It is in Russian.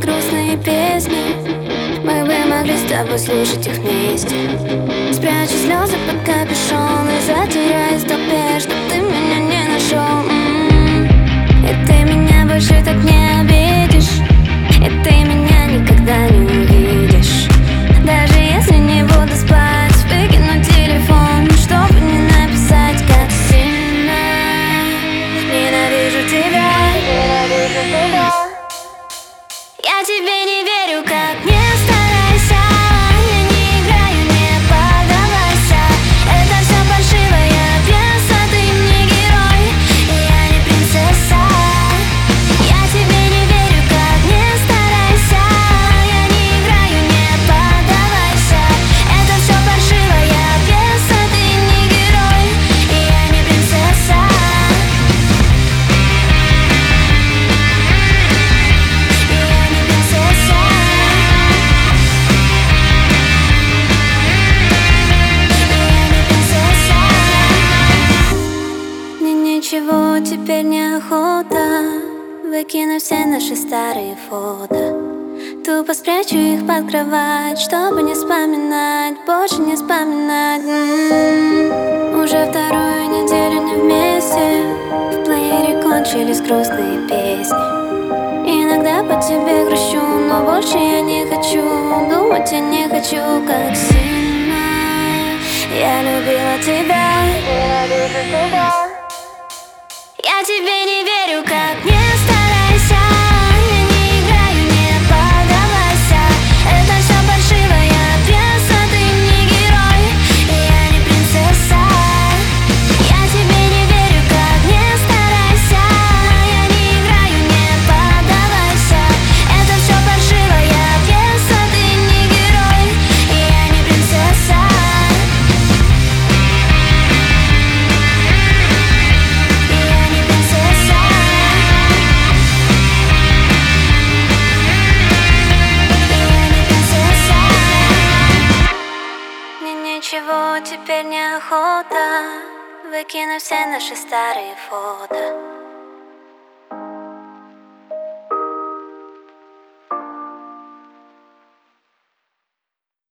грустные песни, мы бы могли с тобой слушать их вместе. Спрячу слезы под капюшон и затеряюсь в толпе, чтоб ты меня не нашел. И ты меня больше так не обидишь, и ты меня никогда не увидишь. Даже если не буду спать, выкину телефон, чтобы не написать, как сильно ненавижу тебя. Я тебе не верю, как не старайся. Я не играю, не поддавайся. Это все фальшивая пьеса, ты не герой, и я не принцесса. Я тебе не верю, как не старайся. Я не играю, не поддавайся. Это все фальшивая пьеса, ты не герой, и я не принцесса. Ничего теперь не охота, выкину все наши старые фото. Тупо спрячу их под кровать, чтобы не вспоминать, больше не вспоминать. Уже вторую неделю не вместе, в плеере кончились грустные песни. Иногда по тебе грущу, но больше я не хочу думать, я не хочу, как сильно я любила тебя. Я тебе не верю, как не старайся. Я не играю, не поддавайся. Это все фальшивая пьеса, ты не герой, и я не принцесса. Я тебе не верю, как не старайся. Я не играю, не поддавайся. Это все фальшивая пьеса, ты не герой, и я не принцесса. Ничего теперь не охота, выкину все наши старые фото.